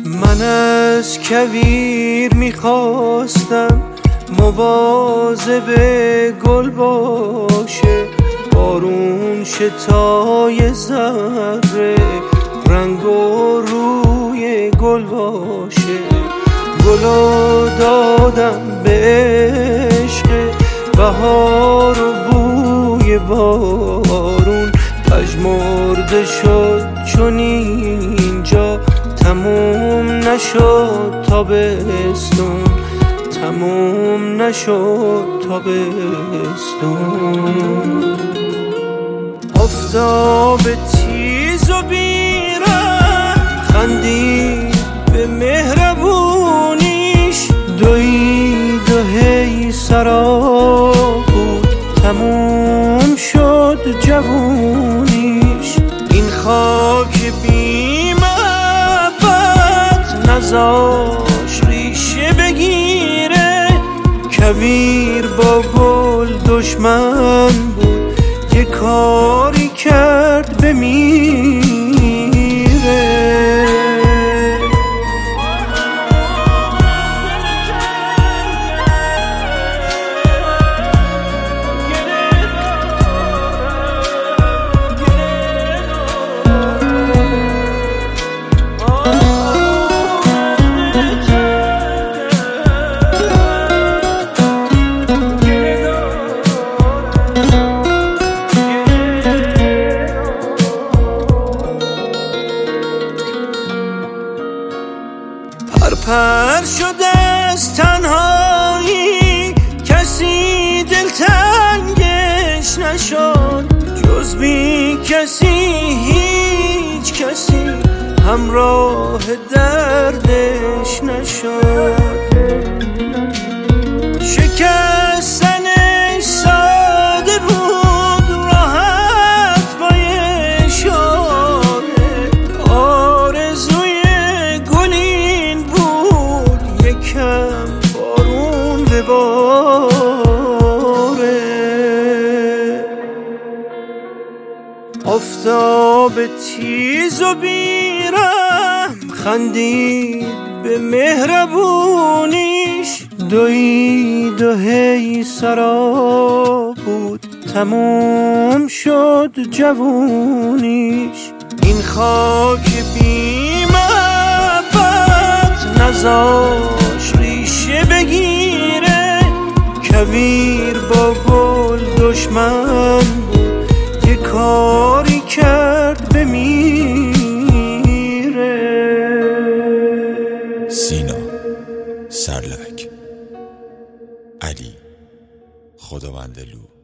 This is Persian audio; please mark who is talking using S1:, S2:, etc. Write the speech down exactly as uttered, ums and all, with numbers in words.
S1: من از کویر میخواستم مواظب گل باشه، بارون شتای ذره رنگ و روی گل باشه. گلو دادم به عشق بهار و بوی بارون، پژمرده شد چون اینجا تموم نشد تابستون، تموم نشد تابستون. آفتاب تیز و بیرم خندید به مهربونیش، دوید و هی سرا بود تموم شد جوونیش. این خاک بی محبت نذاش ریشه بگیره، کویر با گل دشمن بود یه کاری کرد بمیره. پر شده از تنهایی کسی دلتنگش نشد، جز بی کسی هیچ کسی همراه دردش نشد. شکستنش ساده بود راحت با اشاره، آرزوی گلین بود یکم بارون بباره. آفتاب تیز و بیرم خندید به مهربونیش، دوید و هی سرا بود تموم شد جوونیش. این خاک بی محبت نذاش ریشه بگیره، کویر با گل دشمن بود یه کاری کرد بمیره.
S2: سینا سرلک، علی خداوندلو.